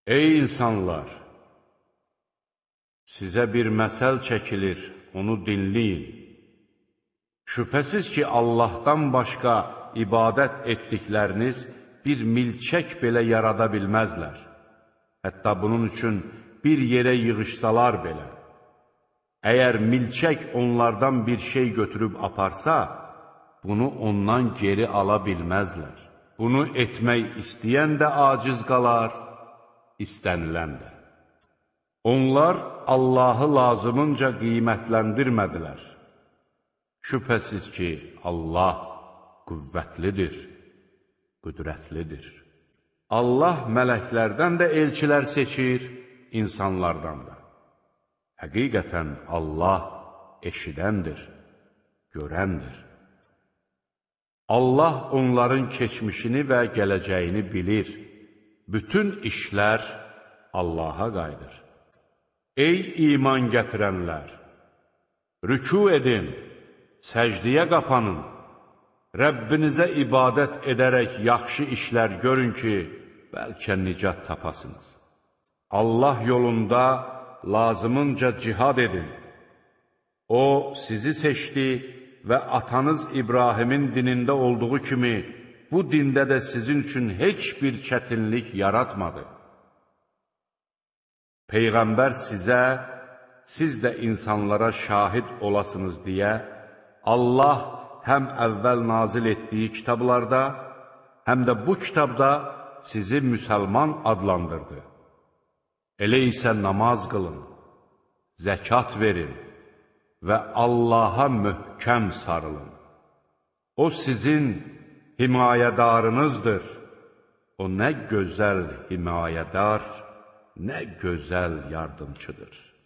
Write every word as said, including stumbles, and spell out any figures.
Ey insanlar! Sizə bir məsəl çəkilir, onu dinləyin. Şübhəsiz ki, Allahdan başqa ibadət etdikləriniz bir milçək belə yarada bilməzlər. Hətta bunun üçün bir yerə yığışsalar belə. Əgər milçək onlardan bir şey götürüb aparsa, bunu ondan geri ala bilməzlər. Bunu etmək istəyən də aciz qalar, istənilən də. Onlar Allahı lazımınca qiymətləndirmədilər. Şübhəsiz ki, Allah qüvvətlidir, qüdrətlidir. Allah mələklərdən də elçilər seçir, insanlardan da. Həqiqətən Allah eşidəndir, görəndir. Allah onların keçmişini və gələcəyini bilir. Bütün işlər Allaha qayıdır. Ey iman gətirənlər! Rükû edin, səcdiyə qapanın. Rəbbinizə ibadət edərək yaxşı işlər görün ki, bəlkə nicat tapasınız. Allah yolunda lazımınca cihad edin. O, sizi seçdi və atanız İbrahimin dinində olduğu kimi, bu dində də sizin üçün heç bir çətinlik yaratmadı. Peyğəmbər sizə, siz də insanlara şahid olasınız deyə, Allah həm əvvəl nazil etdiyi kitablarda, həm də bu kitabda sizi müsəlman adlandırdı. Elə isə namaz qılın, zəkat verin və Allaha möhkəm sarılın. O sizin himayədarınızdır. O nə gözəl himayədar, nə gözəl yardımçıdır.